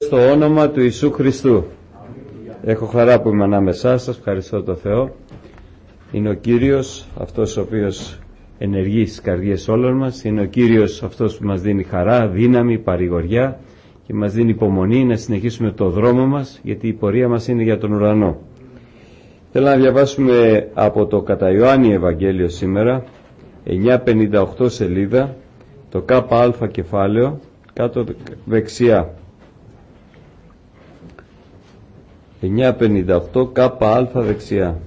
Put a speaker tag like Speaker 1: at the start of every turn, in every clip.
Speaker 1: Στο όνομα του Ιησού Χριστού. Έχω χαρά που είμαι ανάμεσά σας, ευχαριστώ τον Θεό. Είναι ο Κύριος αυτός ο οποίος ενεργεί στις καρδιές όλων μας. Είναι ο Κύριος αυτός που μας δίνει χαρά, δύναμη, παρηγοριά και μας δίνει υπομονή να συνεχίσουμε το δρόμο μας, γιατί η πορεία μας είναι για τον ουρανό. Θέλω να διαβάσουμε από το κατά Ιωάννη Ευαγγέλιο σήμερα, 958 σελίδα, το ΚΑ κεφάλαιο, κάτω δεξιά. 958 ΚΑ δεξιά.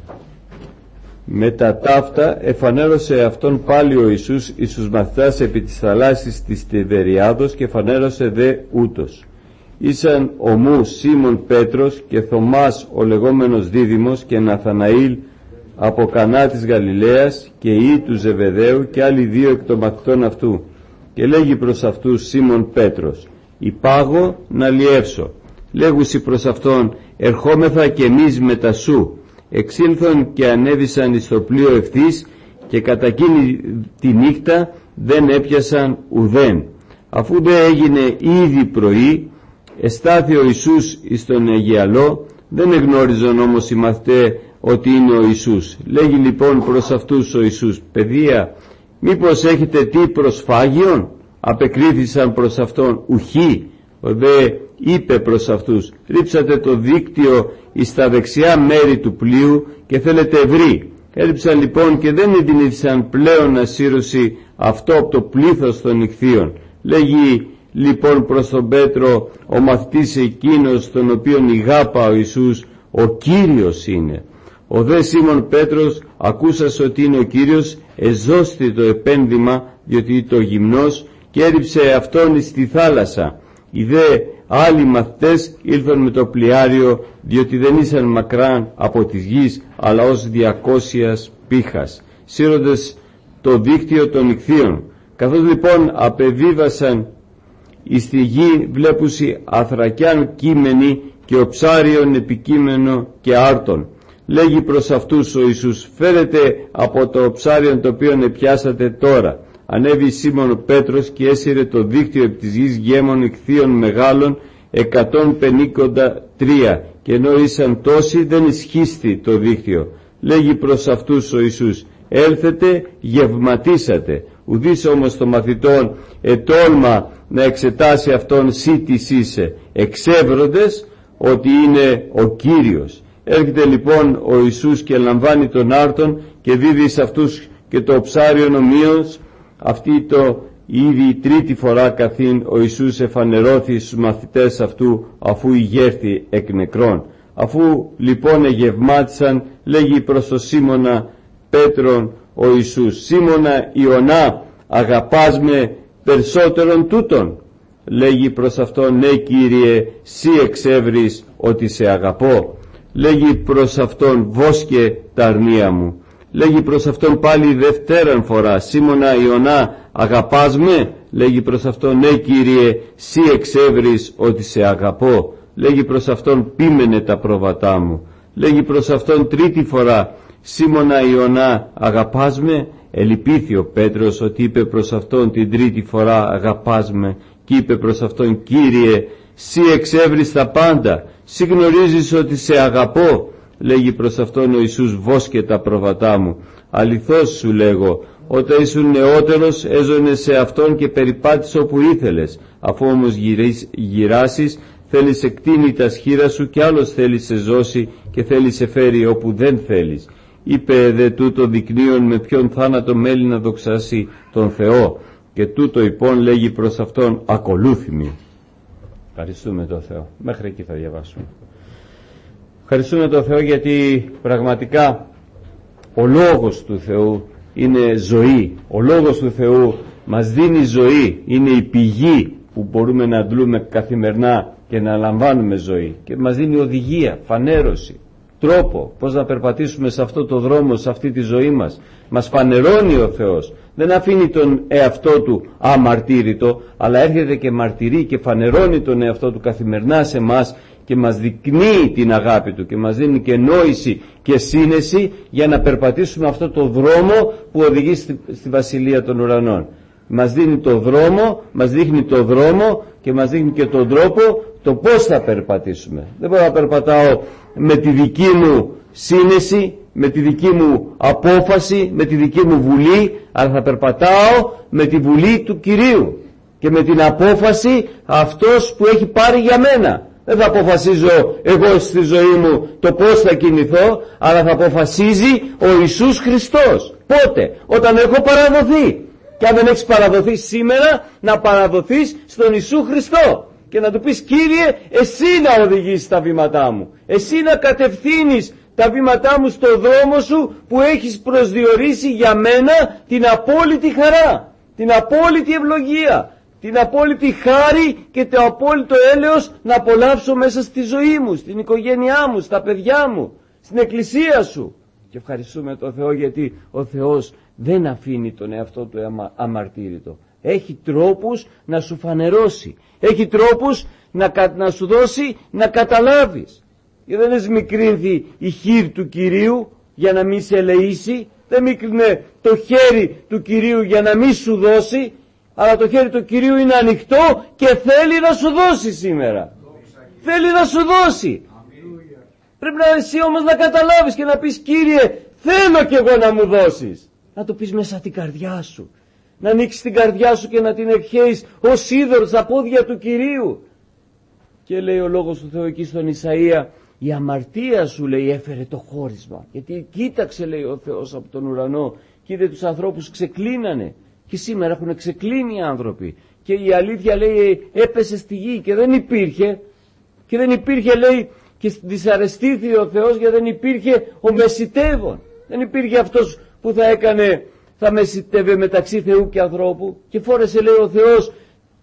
Speaker 1: Μετά ταύτα εφανέρωσε αυτόν πάλι ο Ιησούς εις τους μαθητάς επί της θαλάσσης της Τιβεριάδος και εφανέρωσε δε ούτως. Ήσαν ομού Σίμων Πέτρος και Θωμάς ο λεγόμενος Δίδυμος και Ναθαναήλ από Κανά της Γαλιλαίας και ιοί του Ζεβεδαίου και άλλοι δύο εκ των μαθητών αυτού. Και λέγει προς αυτούς Σίμων Πέτρος, υπάγω να λιεύσω. Λέγουσι προς αυτόν, ερχόμεθα και εμείς μετά σου. Εξήλθον και ανέβησαν εις το πλοίο ευθύς και κατά εκείνη τη νύχτα δεν έπιασαν ουδέν. Αφού δε έγινε ήδη πρωί, εστάθη ο Ιησούς εις τον Αιγιαλό, δεν εγνώριζαν όμως οι μαθητές ότι είναι ο Ιησούς. Λέγει λοιπόν προς αυτούς ο Ιησούς, παιδεία, μήπως έχετε τι προσφάγιον? Απεκρίθησαν προς αυτόν, ουχή. Ο δε είπε προς αυτούς, ρίψατε το δίκτυο εις τα δεξιά μέρη του πλοίου και θέλετε ευρύ. Έριψαν λοιπόν και δεν εντυνήθησαν πλέον ασύρωση αυτό από το πλήθος των ιχθύων. Λέγει λοιπόν προς τον Πέτρο, ο μαθητής εκείνος τον οποίον ηγάπα ο Ιησούς, ο Κύριος είναι. Ο δε Σίμων Πέτρος, ακούσας ότι είναι ο Κύριος, εζώστη το επένδυμα, διότι το γυμνός, και έριψε αυτόν εις τη θάλασσα. Οι δε άλλοι μαθητές ήλθαν με το πλοιάριο, διότι δεν ήσαν μακράν από της γης, αλλά ως 200 πήχας, σύροντας το δίκτυο των ιχθύων. Καθώς λοιπόν απεβίβασαν εις τη γη, βλέπουσι αθρακιάν κείμενη και οψάριον επικείμενο και άρτον. Λέγει προς αυτούς ο Ιησούς, φέρετε από το οψάριον το οποίο επιάσατε τώρα. Ανέβη Σίμων Πέτρος και έσυρε το δίκτυο επί της γης γέμων ιχθύων μεγάλων 153, και ενώ ήσαν τόσοι δεν ισχύστη το δίκτυο. Λέγει προς αυτούς ο Ιησούς, έλθετε γευματίσατε. Ουδής όμως των μαθητών ετόλμα να εξετάσει αυτόν σύ της είσαι, εξεύροντες ότι είναι ο Κύριος. Έρχεται λοιπόν ο Ιησούς και λαμβάνει τον άρτον και δίδει σε αυτούς και το ψάριον ομοίως. Αυτή το ήδη τρίτη φορά καθήν ο Ιησούς εφανερώθη στους μαθητές αυτού, αφού ηγέρθη εκ νεκρών. Αφού λοιπόν εγευμάτισαν, λέγει προς το Σίμωνα Πέτρον ο Ιησούς, Σίμωνα Ιωνά, αγαπάς με περισσότερον τούτον? Λέγει προς αυτόν, ναι Κύριε, σύ εξεύρεις ότι σε αγαπώ. Λέγει προς αυτόν, βόσκε τα αρνία μου. Λέγει προς αυτόν πάλι δευτέραν φορά, Σίμωνα Ιωνά, αγαπάς με? Λέγει προς αυτόν, ναι Κύριε, σύ εξεύρεις ότι σε αγαπώ. Λέγει προς αυτόν, πίμενε τα πρόβατά μου. Λέγει προς αυτόν τρίτη φορά, Σίμωνα Ιωνά, αγαπάς με? Ελυπήθη ο Πέτρος ότι είπε προς αυτόν την τρίτη φορά, αγαπάς με, και είπε προς αυτόν, Κύριε, σύ εξεύρεις τα πάντα, σύ γνωρίζεις ότι σε αγαπώ. Λέγει προς αυτόν ο Ιησούς, βόσκε τα προβατά μου. Αληθώς σου λέγω, όταν ήσουν νεότερος έζωνε σε αυτόν και περιπάτησε όπου ήθελες. Αφού όμως γυράσεις, θέλεις σε κτίνει τα σχήρα σου και άλλος θέλεις σε ζώσει και θέλεις σε φέρει όπου δεν θέλεις. Είπε δε τούτο δεικνύον με ποιον θάνατο μέλει να δοξάσει τον Θεό. Και τούτο λοιπόν λέγει προς αυτόν, ακολούθημη. Ευχαριστούμε τον Θεό. Μέχρι εκεί θα διαβάσουμε. Ευχαριστούμε τον Θεό γιατί πραγματικά ο Λόγος του Θεού είναι ζωή. Ο Λόγος του Θεού μας δίνει ζωή. Είναι η πηγή που μπορούμε να αντλούμε καθημερινά και να λαμβάνουμε ζωή. Και μας δίνει οδηγία, φανέρωση, τρόπο πώς να περπατήσουμε σε αυτό το δρόμο, σε αυτή τη ζωή μας. Μας φανερώνει ο Θεός. Δεν αφήνει τον εαυτό του αμαρτύρητο, αλλά έρχεται και μαρτυρεί και φανερώνει τον εαυτό του καθημερινά σε μας και μας δεικνύει την αγάπη του και μας δίνει και νόηση και σύνεση για να περπατήσουμε αυτό το δρόμο που οδηγεί στη Βασιλεία των Ουρανών. Μας δίνει το δρόμο, μας δείχνει το δρόμο και μας δείχνει και τον τρόπο το πώς θα περπατήσουμε. Δεν μπορώ να περπατάω με τη δική μου σύνεση, με τη δική μου απόφαση, με τη δική μου βουλή, αλλά θα περπατάω με τη βουλή του Κυρίου και με την απόφαση αυτός που έχει πάρει για μένα. Δεν θα αποφασίζω εγώ στη ζωή μου το πώς θα κινηθώ, αλλά θα αποφασίζει ο Ιησούς Χριστός. Πότε? Όταν έχω παραδοθεί. Και αν δεν έχεις παραδοθεί σήμερα, να παραδοθείς στον Ιησού Χριστό και να του πεις: Κύριε, εσύ να οδηγήσεις τα βήματά μου, εσύ να κατευθύνεις τα βήματά μου στο δρόμο σου που έχεις προσδιορίσει για μένα την απόλυτη χαρά, την απόλυτη ευλογία, την απόλυτη χάρη και το απόλυτο έλεος να απολαύσω μέσα στη ζωή μου, στην οικογένειά μου, στα παιδιά μου, στην εκκλησία σου. Και ευχαριστούμε τον Θεό, γιατί ο Θεός δεν αφήνει τον εαυτό του αμαρτύρητο. Έχει τρόπους να σου φανερώσει, έχει τρόπους να σου δώσει να καταλάβεις. Και δεν εσμικρύνθη η χείρ του Κυρίου για να μην σε ελεήσει, δεν μίκρινε το χέρι του Κυρίου για να μην σου δώσει, αλλά το χέρι του Κυρίου είναι ανοιχτό και θέλει να σου δώσει σήμερα. Θέλει να σου δώσει. Πρέπει να εσύ όμως να καταλάβεις και να πεις: Κύριε, θέλω κι εγώ να μου δώσεις. Να το πεις μέσα την καρδιά σου. Να ανοίξεις την καρδιά σου και να την εκχέεις ως είδωρο στα πόδια του Κυρίου. Και λέει ο λόγος του Θεού εκεί στον Ισαΐα: η αμαρτία σου, λέει, έφερε το χώρισμα. Γιατί κοίταξε, λέει ο Θεός από τον ουρανό, και είδε τους ανθρώπους ξεκλίνανε. Και σήμερα έχουν ξεκλίνει οι άνθρωποι. Και η αλήθεια, λέει, έπεσε στη γη και δεν υπήρχε. Και δεν υπήρχε, λέει, και δυσαρεστήθη ο Θεός, γιατί δεν υπήρχε ο μεσιτεύων. Δεν υπήρχε αυτός που θα μεσιτεύε μεταξύ Θεού και ανθρώπου. Και φόρεσε, λέει, ο Θεός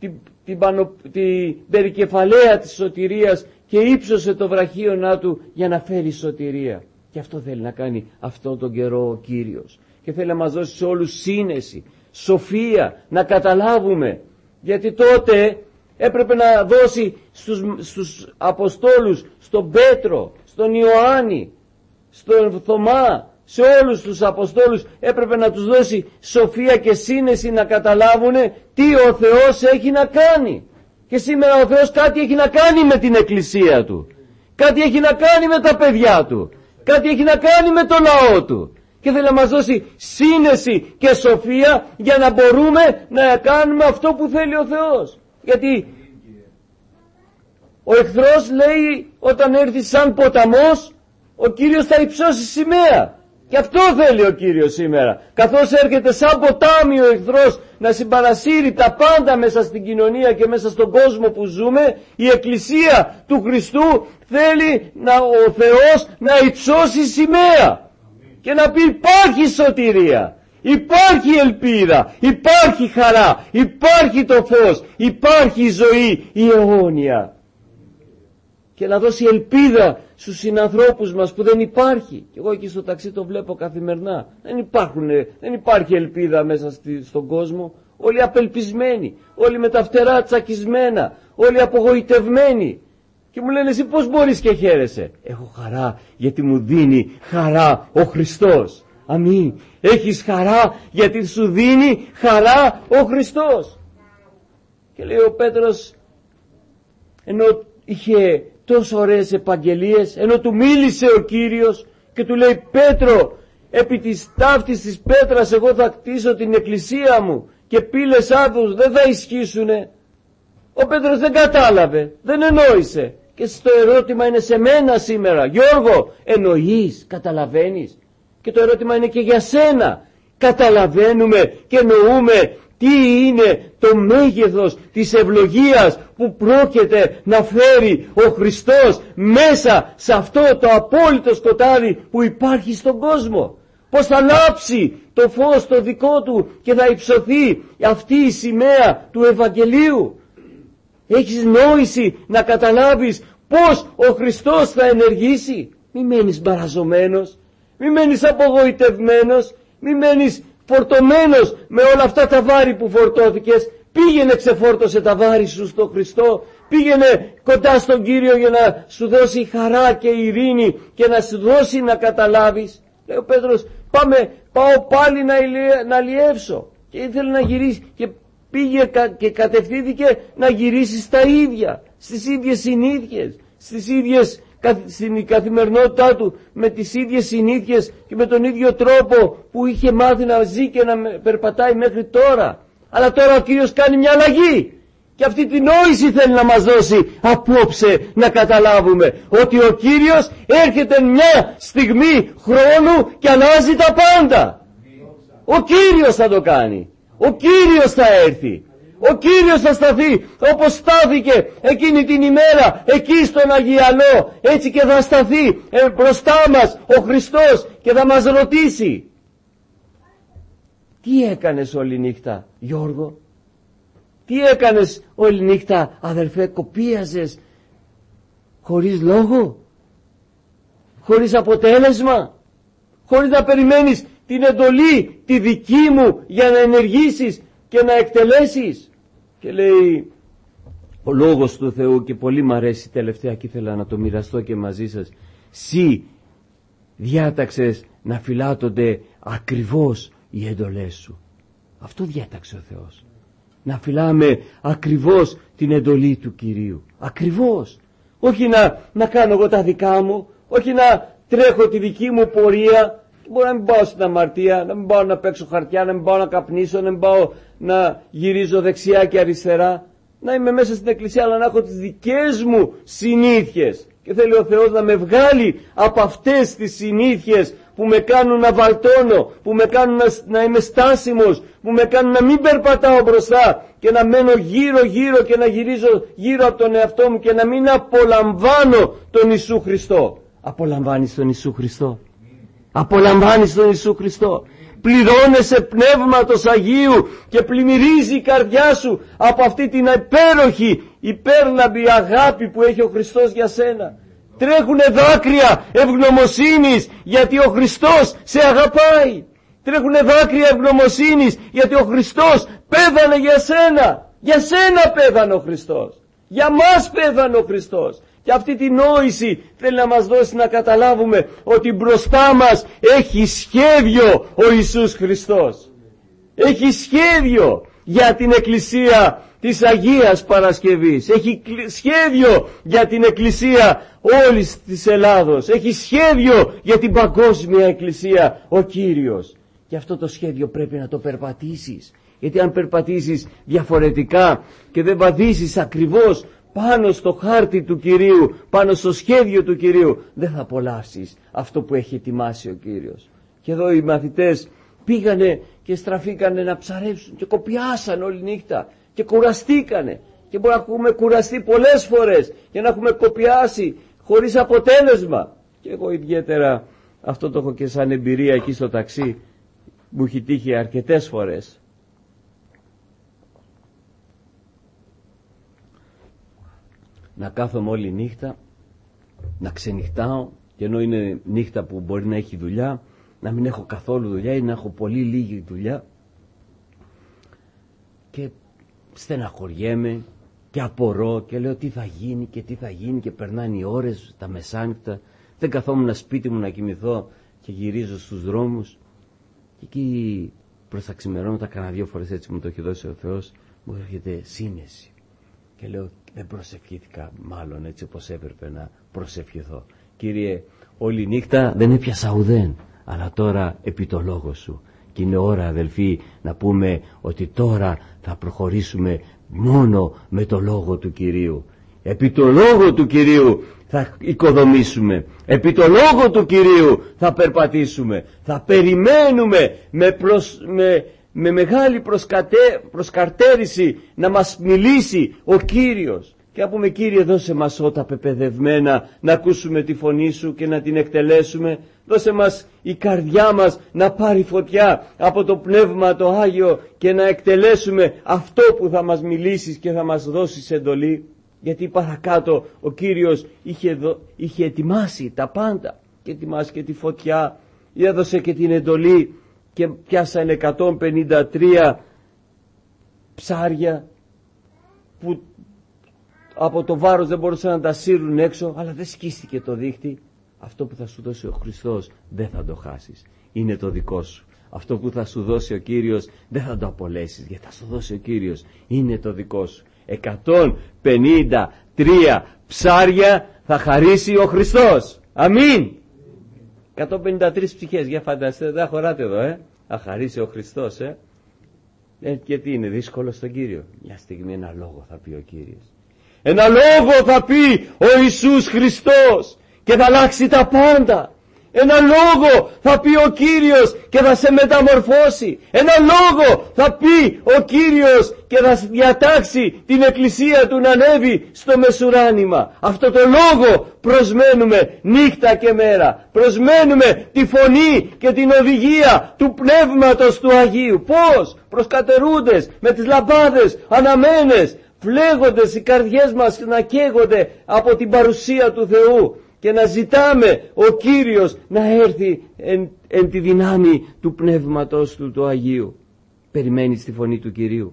Speaker 1: την περικεφαλαία της σωτηρίας και ύψωσε το βραχίωνά του για να φέρει σωτηρία. Και αυτό θέλει να κάνει αυτόν τον καιρό ο Κύριος. Και θέλει να μας δώσει σε όλους σύνεση, σοφία, να καταλάβουμε. Γιατί τότε έπρεπε να δώσει στους Αποστόλους, στον Πέτρο, στον Ιωάννη, στον Θωμά, σε όλους τους Αποστόλους έπρεπε να τους δώσει σοφία και σύνεση να καταλάβουν τι ο Θεός έχει να κάνει. Και σήμερα ο Θεός κάτι έχει να κάνει με την εκκλησία του, κάτι έχει να κάνει με τα παιδιά του, κάτι έχει να κάνει με το λαό του. Και θέλει να μας δώσει σύνεση και σοφία για να μπορούμε να κάνουμε αυτό που θέλει ο Θεός. Γιατί ο εχθρός, λέει, όταν έρθει σαν ποταμός, ο Κύριος θα υψώσει σημαία. Και αυτό θέλει ο Κύριος σήμερα. Καθώς έρχεται σαν ποτάμι ο εχθρός να συμπαρασύρει τα πάντα μέσα στην κοινωνία και μέσα στον κόσμο που ζούμε, η Εκκλησία του Χριστού θέλει ο Θεός να υψώσει σημαία. Και να πει: υπάρχει σωτηρία, υπάρχει ελπίδα, υπάρχει χαρά, υπάρχει το φως, υπάρχει η ζωή η αιώνια. Και να δώσει ελπίδα στους συνανθρώπους μας που δεν υπάρχει. Και εγώ εκεί στο ταξί το βλέπω καθημερινά. Δεν υπάρχει ελπίδα μέσα στον κόσμο. Όλοι απελπισμένοι, όλοι με τα φτερά τσακισμένα, όλοι απογοητευμένοι. Και μου λένε: εσύ πώς μπορείς και χαίρεσαι? Έχω χαρά γιατί μου δίνει χαρά ο Χριστός. Αμήν. Έχεις χαρά γιατί σου δίνει χαρά ο Χριστός. Και λέει ο Πέτρος, ενώ είχε τόσο ωραίες επαγγελίες, ενώ του μίλησε ο Κύριος και του λέει: Πέτρο, επί της ταύτης της πέτρας εγώ θα κτίσω την εκκλησία μου και πύλες άδους δεν θα ισχύσουνε. Ο Πέτρος δεν κατάλαβε, δεν εννοήσε. Και στο ερώτημα είναι σε μένα σήμερα: Γιώργο, εννοείς, καταλαβαίνεις? Και το ερώτημα είναι και για σένα. Καταλαβαίνουμε και εννοούμε τι είναι το μέγεθος της ευλογίας που πρόκειται να φέρει ο Χριστός μέσα σε αυτό το απόλυτο σκοτάδι που υπάρχει στον κόσμο? Πώς θα λάψει το φως το δικό του και θα υψωθεί αυτή η σημαία του Ευαγγελίου? Έχεις νόηση να καταλάβεις πώς ο Χριστός θα ενεργήσει? Μη μένεις μπαραζωμένος, μη μένεις απογοητευμένος, μη μένεις φορτωμένος με όλα αυτά τα βάρη που φορτώθηκες. Πήγαινε, ξεφόρτωσε τα βάρη σου στο Χριστό, πήγαινε κοντά στον Κύριο για να σου δώσει χαρά και ειρήνη και να σου δώσει να καταλάβεις. Λέει ο Πέτρος: πάω πάλι να αλλιεύσω. Και ήθελε να γυρίσει και πήγε και κατευθύνθηκε να γυρίσει στα ίδια, στις ίδιες συνήθειες, στην καθημερινότητά του, με τις ίδιες συνήθειες και με τον ίδιο τρόπο που είχε μάθει να ζει και να περπατάει μέχρι τώρα. Αλλά τώρα ο Κύριος κάνει μια αλλαγή. Και αυτή την νόηση θέλει να μας δώσει απόψε, να καταλάβουμε ότι ο Κύριος έρχεται μια στιγμή χρόνου και αλλάζει τα πάντα. Ο Κύριος θα το κάνει. Ο Κύριος θα έρθει. Ο Κύριος θα σταθεί όπως στάθηκε εκείνη την ημέρα εκεί στον Αγιαλό. Έτσι και θα σταθεί μπροστά μας ο Χριστός και θα μας ρωτήσει: τι έκανες όλη νύχτα, Γιώργο? Τι έκανες όλη νύχτα, αδελφέ? Κοπίαζες χωρίς λόγο, χωρίς αποτέλεσμα, χωρίς να περιμένεις την εντολή τη δική μου για να ενεργήσεις και να εκτελέσεις? Και λέει ο Λόγος του Θεού, και πολύ μ' αρέσει τελευταία και ήθελα να το μοιραστώ και μαζί σας: «Συ διάταξες να φυλάτονται ακριβώς οι εντολές σου». Αυτό διάταξε ο Θεός. Να φυλάμε ακριβώς την εντολή του Κυρίου. Ακριβώς. Όχι να κάνω εγώ τα δικά μου, όχι να τρέχω τη δική μου πορεία. Μπορώ να μην πάω στην αμαρτία, να μην πάω να παίξω χαρτιά, να μην πάω να καπνίσω, να μην πάω να γυρίζω δεξιά και αριστερά. Να είμαι μέσα στην εκκλησία, αλλά να έχω τις δικές μου συνήθειες. Και θέλει ο Θεός να με βγάλει από αυτές τις συνήθειες που με κάνουν να βαλτώνω, που με κάνουν να είμαι στάσιμος, που με κάνουν να μην περπατάω μπροστά και να μένω γύρω και να γυρίζω γύρω από τον εαυτό μου και να μην απολαμβάνω τον Ιησού Χριστό. Απολαμβάνεις τον Ιησού Χριστό? Απολαμβάνεις τον Ιησού Χριστό? Πληρώνεσαι πνεύματος Αγίου και πλημμυρίζει η καρδιά σου από αυτή την υπέροχη, υπέρλαμπη αγάπη που έχει ο Χριστός για σένα? Τρέχουνε δάκρυα ευγνωμοσύνης γιατί ο Χριστός σε αγαπάει. Τρέχουνε δάκρυα ευγνωμοσύνης γιατί ο Χριστός πέθανε για σένα. Για σένα πέθανε ο Χριστός. Για μας πέθανε ο Χριστός. Και αυτή τη νόηση θέλει να μας δώσει να καταλάβουμε ότι μπροστά μας έχει σχέδιο ο Ιησούς Χριστός. Έχει σχέδιο για την Εκκλησία της Αγίας Παρασκευής. Έχει σχέδιο για την Εκκλησία όλης της Ελλάδος. Έχει σχέδιο για την παγκόσμια Εκκλησία ο Κύριος. Και αυτό το σχέδιο πρέπει να το περπατήσεις. Γιατί αν περπατήσεις διαφορετικά και δεν βαδίσεις ακριβώς πάνω στο χάρτη του Κυρίου, πάνω στο σχέδιο του Κυρίου, δεν θα απολαύσεις αυτό που έχει ετοιμάσει ο Κύριος. Και εδώ οι μαθητές πήγανε και στραφήκανε να ψαρέψουν και κοπιάσαν όλη νύχτα και κουραστήκανε. Και μπορεί να έχουμε κουραστεί πολλές φορές και να έχουμε κοπιάσει χωρίς αποτέλεσμα. Και εγώ ιδιαίτερα αυτό το έχω και σαν εμπειρία εκεί στο ταξί, μου έχει τύχει αρκετές φορές. Να κάθομαι όλη νύχτα, να ξενυχτάω, και ενώ είναι νύχτα που μπορεί να έχει δουλειά, να μην έχω καθόλου δουλειά ή να έχω πολύ λίγη δουλειά, και στεναχωριέμαι και απορώ και λέω τι θα γίνει και τι θα γίνει, και περνάνε οι ώρες, τα μεσάνυχτα, δεν καθόμουν σπίτι μου να κοιμηθώ και γυρίζω στους δρόμους. Και εκεί προς τα ξημερώματα, κάνα 2 φορές έτσι μου το έχει δώσει ο Θεός, μου έρχεται σύνεση και λέω δεν προσευχήθηκα μάλλον έτσι όπως έπρεπε να προσευχηθώ. Κύριε, όλη νύχτα δεν έπιασα ουδέν, αλλά τώρα επί το λόγο σου. Και είναι ώρα, αδελφοί, να πούμε ότι τώρα θα προχωρήσουμε μόνο με το λόγο του Κυρίου. Επί το λόγο του Κυρίου θα οικοδομήσουμε. Επί το λόγο του Κυρίου θα περπατήσουμε. Θα περιμένουμε με μεγάλη προσκαρτέρηση να μας μιλήσει ο Κύριος. Και να πούμε, Κύριε, δώσε μας ότα πεπαιδευμένα να ακούσουμε τη φωνή σου και να την εκτελέσουμε. Δώσε μας η καρδιά μας να πάρει φωτιά από το Πνεύμα το Άγιο και να εκτελέσουμε αυτό που θα μας μιλήσεις και θα μας δώσεις εντολή. Γιατί παρακάτω ο Κύριος είχε ετοιμάσει τα πάντα, και ετοιμάσει και τη φωτιά, έδωσε και την εντολή, και πιάσανε 153 ψάρια που από το βάρος δεν μπορούσαν να τα σύρουν έξω, αλλά δεν σκίστηκε το δίχτυ. Αυτό που θα σου δώσει ο Χριστός δεν θα το χάσεις, είναι το δικό σου. Αυτό που θα σου δώσει ο Κύριος δεν θα το απολέσεις, γιατί θα σου δώσει ο Κύριος, είναι το δικό σου. 153 ψάρια θα χαρίσει ο Χριστός. Αμήν. 153 ψυχές, για φανταστείτε, δεν χωράτε εδώ, θα χαρίσει ο Χριστός, και τι είναι δύσκολο στον Κύριο? Μια στιγμή ένα λόγο θα πει ο Κύριος. Ένα λόγο θα πει ο Ιησούς Χριστός και θα αλλάξει τα πάντα. Ένα λόγο θα πει ο Κύριος και θα σε μεταμορφώσει. Ένα λόγο θα πει ο Κύριος και θα διατάξει την εκκλησία του να ανέβει στο μεσουράνημα. Αυτό το λόγο προσμένουμε νύχτα και μέρα. Προσμένουμε τη φωνή και την οδηγία του Πνεύματος του Αγίου. Πώς? Προσκατερούντες με τις λαμπάδες αναμένες, φλέγοντες οι καρδιές μας να καίγονται από την παρουσία του Θεού. Και να ζητάμε ο Κύριος να έρθει εν τη δυνάμει του Πνεύματος του Αγίου. Περιμένεις τη φωνή του Κυρίου?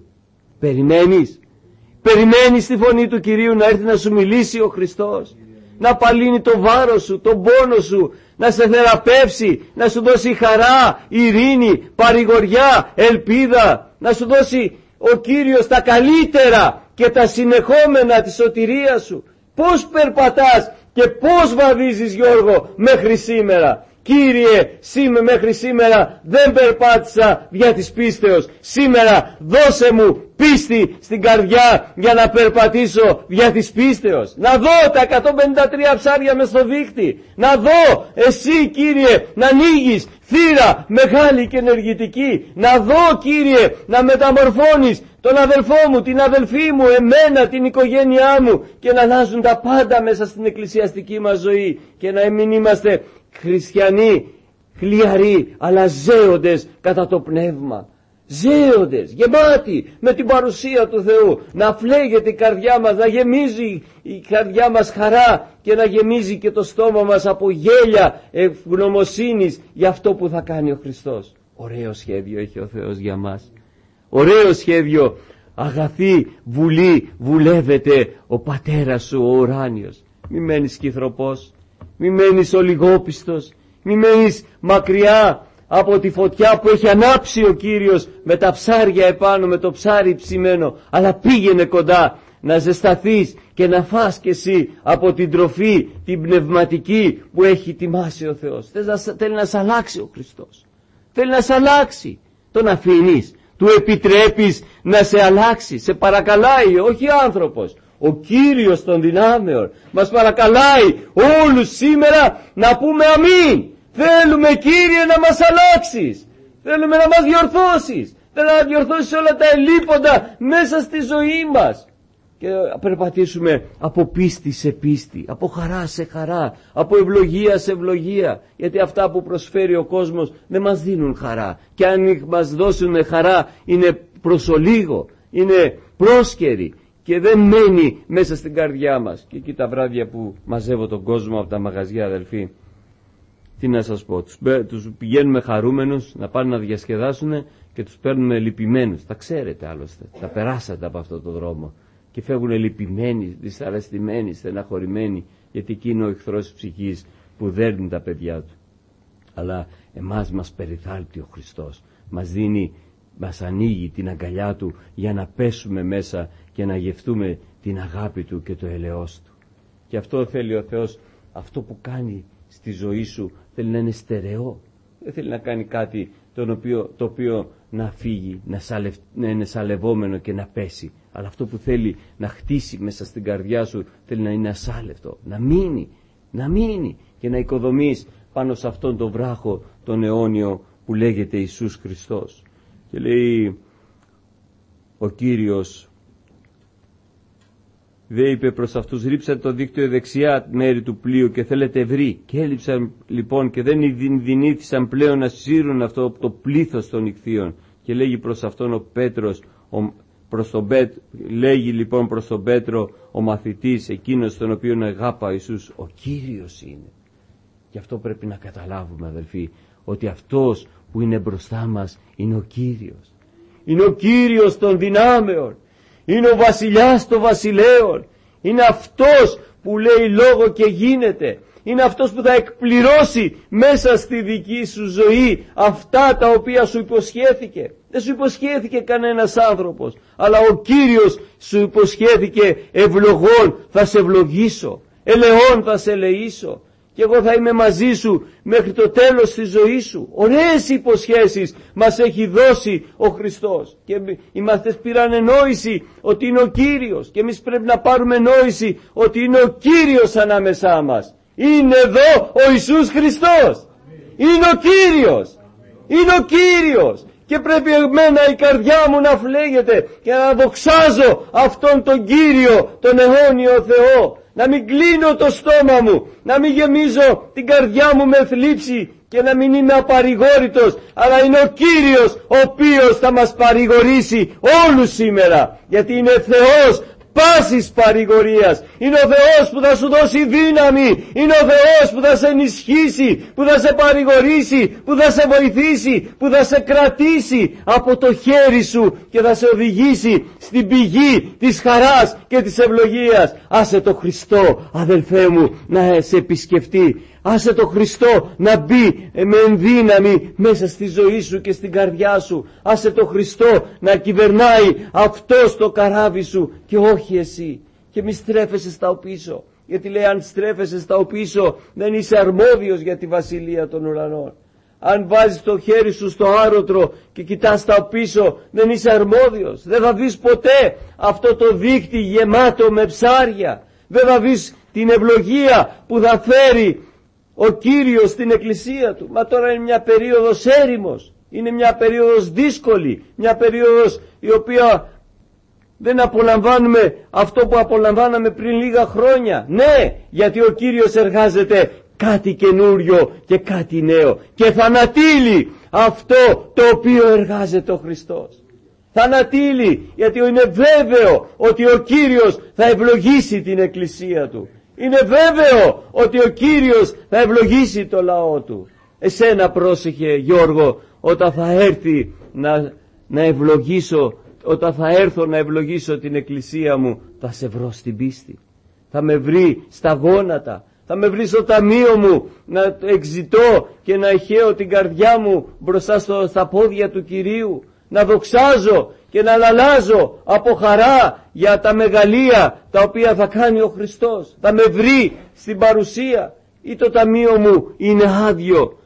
Speaker 1: Περιμένεις τη φωνή του Κυρίου να έρθει να σου μιλήσει ο Χριστός, να απαλύνει το βάρος σου, τον πόνο σου, να σε θεραπεύσει, να σου δώσει χαρά, ειρήνη, παρηγοριά, ελπίδα, να σου δώσει ο Κύριος τα καλύτερα και τα συνεχόμενα της σωτηρίας σου. Πώς περπατάς και πώς βαδίζεις, Γιώργο, μέχρι σήμερα? Κύριε, μέχρι σήμερα δεν περπάτησα δια της πίστεως. Σήμερα δώσε μου πίστη στην καρδιά για να περπατήσω δια της πίστεως. Να δω τα 153 ψάρια μες στο δίχτυ. Να δω εσύ, Κύριε, να ανοίγεις θύρα μεγάλη και ενεργητική. Να δω, Κύριε, να μεταμορφώνεις τον αδελφό μου, την αδελφή μου, εμένα, την οικογένειά μου, και να αλλάζουν τα πάντα μέσα στην εκκλησιαστική μας ζωή, και να μην είμαστε χριστιανοί χλιαροί, αλλά ζέοντες κατά το πνεύμα. Ζέοντες, γεμάτοι με την παρουσία του Θεού. Να φλέγεται η καρδιά μας, να γεμίζει η καρδιά μας χαρά και να γεμίζει και το στόμα μας από γέλια ευγνωμοσύνης για αυτό που θα κάνει ο Χριστός. Ωραίο σχέδιο έχει ο Θεός για μας. Ωραίο σχέδιο. Αγαθή βουλή βουλεύεται ο πατέρας σου ο ουράνιος. Μη μένεις κυθροπός, μη μένεις ολιγόπιστος, μη μένεις μακριά από τη φωτιά που έχει ανάψει ο Κύριος με τα ψάρια επάνω, με το ψάρι ψημένο, αλλά πήγαινε κοντά να ζεσταθείς και να φας κι εσύ από την τροφή την πνευματική που έχει ετοιμάσει ο Θεός. Θέλει να σε αλλάξει ο Χριστός. Θέλει να σε αλλάξει. Τον αφήνεις? Του επιτρέπεις να σε αλλάξει? Σε παρακαλάει, όχι άνθρωπος. Ο Κύριος των δυνάμεων μας παρακαλάει όλους σήμερα να πούμε αμήν. Θέλουμε, Κύριε, να μας αλλάξεις. Θέλουμε να μας διορθώσεις. Θέλουμε να διορθώσεις όλα τα ελλείποντα μέσα στη ζωή μας. Και περπατήσουμε από πίστη σε πίστη, από χαρά σε χαρά, από ευλογία σε ευλογία. Γιατί αυτά που προσφέρει ο κόσμος δεν μας δίνουν χαρά. Και αν μας δώσουν χαρά είναι προσολίγο, είναι πρόσκαιρη και δεν μένει μέσα στην καρδιά μας. Και εκεί τα βράδια που μαζεύω τον κόσμο από τα μαγαζιά, αδελφοί, τι να σας πω, τους πηγαίνουμε χαρούμενους να πάνε να διασκεδάσουν και τους παίρνουμε λυπημένους. Τα ξέρετε άλλωστε, τα περάσατε από αυτό το δρόμο. Και φεύγουν λυπημένοι, δυσαρεστημένοι, στεναχωρημένοι, γιατί εκεί είναι ο εχθρός της ψυχής που δέρνει τα παιδιά του. Αλλά εμάς μας περιθάλπτει ο Χριστός, μας ανοίγει την αγκαλιά του για να πέσουμε μέσα και να γευτούμε την αγάπη του και το ελεός του. Και αυτό θέλει ο Θεός, αυτό που κάνει στη ζωή σου θέλει να είναι στερεό. Δεν θέλει να κάνει κάτι το οποίο να φύγει, να είναι σαλευόμενο και να πέσει. Αλλά αυτό που θέλει να χτίσει μέσα στην καρδιά σου θέλει να είναι ασάλευτο, να μείνει και να οικοδομείς πάνω σε αυτόν τον βράχο τον αιώνιο που λέγεται Ιησούς Χριστός. Και λέει ο Κύριος, δεν είπε προς αυτούς, ρίψατε το δίκτυο δεξιά μέρη του πλοίου και θέλετε ευρύ. Και έλειψαν λοιπόν και δεν δυνήθησαν πλέον να σύρουν αυτό το πλήθος των ιχθύων. Και λέγει προς αυτόν ο Πέτρος, λέγει λοιπόν προς τον Πέτρο ο μαθητής, εκείνος τον οποίον αγάπα ο Ιησούς, ο Κύριος είναι. Και αυτό πρέπει να καταλάβουμε, αδελφοί, ότι αυτός που είναι μπροστά μας είναι ο Κύριος. Είναι ο Κύριος των δυνάμεων. Είναι ο βασιλιάς των βασιλέων. Είναι αυτός που λέει λόγο και γίνεται. είναι αυτός που θα εκπληρώσει μέσα στη δική σου ζωή αυτά τα οποία σου υποσχέθηκε. Δεν σου υποσχέθηκε κανένας άνθρωπος, αλλά ο Κύριος σου υποσχέθηκε ευλογών θα σε ευλογήσω, ελεών θα σε ελεήσω και εγώ θα είμαι μαζί σου μέχρι το τέλος της ζωής σου. Ωραίες υποσχέσεις μας έχει δώσει ο Χριστός και οι μαθητές πήραν νόηση ότι είναι ο Κύριος και εμείς πρέπει να πάρουμε νόηση ότι είναι ο Κύριος ανάμεσά μας. Είναι εδώ ο Ιησούς Χριστός. Είναι ο Κύριος. Είναι ο Κύριος. Και πρέπει εμένα η καρδιά μου να φλέγεται και να δοξάζω αυτόν τον Κύριο, τον αιώνιο Θεό. Να μην κλείνω το στόμα μου, να μην γεμίζω την καρδιά μου με θλίψη και να μην είμαι απαρηγόρητος, αλλά είναι ο Κύριος ο οποίος θα μας παρηγορήσει όλους σήμερα, γιατί είναι Θεός πάσης παρηγορίας. Είναι ο Θεός που θα σου δώσει δύναμη, είναι ο Θεός που θα σε ενισχύσει, που θα σε παρηγορήσει, που θα σε βοηθήσει, που θα σε κρατήσει από το χέρι σου και θα σε οδηγήσει στην πηγή της χαράς και της ευλογίας. Άσε το Χριστό, αδελφέ μου, να σε επισκεφτεί. Άσε το Χριστό να μπει με ενδύναμη μέσα στη ζωή σου και στην καρδιά σου. Άσε το Χριστό να κυβερνάει αυτό το καράβι σου και όχι εσύ. Και μη στρέφεσαι στα πίσω. Γιατί λέει αν στρέφεσαι στα πίσω δεν είσαι αρμόδιος για τη βασιλεία των ουρανών. Αν βάζεις το χέρι σου στο άρωτρο και κοιτάς στα πίσω δεν είσαι αρμόδιος. Δεν θα δεις ποτέ αυτό το δίκτυ γεμάτο με ψάρια. Δεν θα δεις την ευλογία που θα φέρει ο Κύριος στην εκκλησία του. Μα τώρα είναι μια περίοδος έρημος. Είναι μια περίοδος δύσκολη. Μια περίοδος η οποία δεν απολαμβάνουμε αυτό που απολαμβάναμε πριν λίγα χρόνια. Ναι, γιατί ο Κύριος εργάζεται κάτι καινούριο και κάτι νέο. Και θα ανατείλει αυτό το οποίο εργάζεται ο Χριστός. Θα ανατείλει, γιατί είναι βέβαιο ότι ο Κύριος θα ευλογήσει την εκκλησία του. Είναι βέβαιο ότι ο Κύριος θα ευλογήσει το λαό του. Εσένα πρόσεχε Γιώργο, όταν θα έρθει να ευλογήσω, όταν θα έρθω να ευλογήσω την εκκλησία μου, θα σε βρω στην πίστη. Θα με βρει στα γόνατα, θα με βρει στο ταμείο μου να εξητώ και να ηχαίω την καρδιά μου μπροστά στα πόδια του Κυρίου. Να δοξάζω και να αλλάζω από χαρά για τα μεγαλεία τα οποία θα κάνει ο Χριστός. Θα με βρει στην παρουσία ή το ταμείο μου είναι άδειο,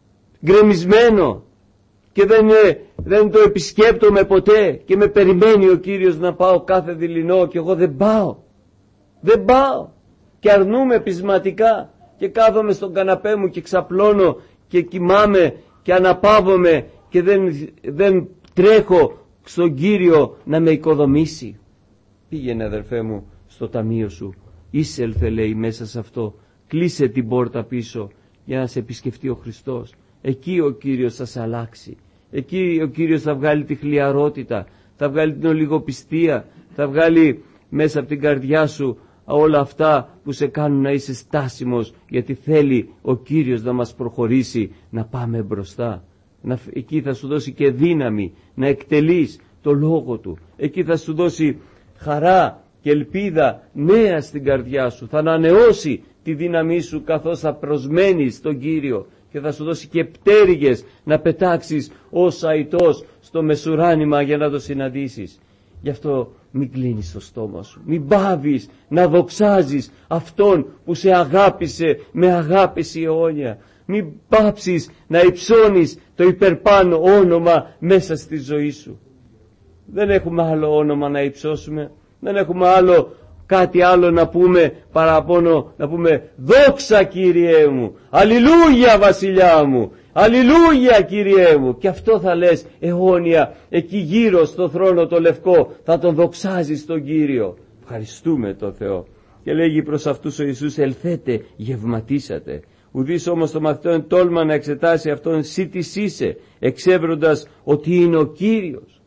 Speaker 1: γκρεμισμένο και δεν το επισκέπτομαι ποτέ και με περιμένει ο Κύριος να πάω κάθε δειλινό και εγώ δεν πάω. Δεν πάω και αρνούμαι πεισματικά και κάθομαι στον καναπέ μου και ξαπλώνω και κοιμάμαι και αναπαύομαι και δεν τρέχω στον Κύριο να με οικοδομήσει. Πήγαινε αδερφέ μου στο ταμείο σου, εισέλθε λέει μέσα σε αυτό, κλείσε την πόρτα πίσω για να σε επισκεφτεί ο Χριστός. Εκεί ο Κύριος θα σε αλλάξει. Εκεί ο Κύριος θα βγάλει τη χλιαρότητα, θα βγάλει την ολιγοπιστία, θα βγάλει μέσα από την καρδιά σου όλα αυτά που σε κάνουν να είσαι στάσιμος, γιατί θέλει ο Κύριος να μας προχωρήσει, να πάμε μπροστά. Εκεί θα σου δώσει και δύναμη να εκτελείς το λόγο του. Εκεί θα σου δώσει χαρά και ελπίδα νέα στην καρδιά σου. Θα ανανεώσει τη δύναμή σου καθώς θα προσμένεις τον Κύριο και θα σου δώσει και πτέρυγες να πετάξεις ως αητός στο μεσουράνημα για να το συναντήσεις. Γι' αυτό μην κλείνεις το στόμα σου, μην πάβεις να δοξάζεις αυτόν που σε αγάπησε με αγάπηση αιώνια. Μην πάψεις να υψώνεις το υπερπάνω όνομα μέσα στη ζωή σου. Δεν έχουμε άλλο όνομα να υψώσουμε, δεν έχουμε κάτι άλλο να πούμε παραπάνω, να πούμε δόξα Κύριέ μου, αλληλούια βασιλιά μου, αλληλούια Κύριέ μου. Και αυτό θα λες αιώνια εκεί γύρω στο θρόνο το λευκό, θα τον δοξάζεις τον Κύριο. Ευχαριστούμε τον Θεό. Και λέγει προς αυτούς ο Ιησούς, ελθέτε, γευματίσατε. Ουδής όμως το μαθητών τόλμα να εξετάσει αυτόν σύ της είσαι, εξεύροντας ότι είναι ο Κύριος.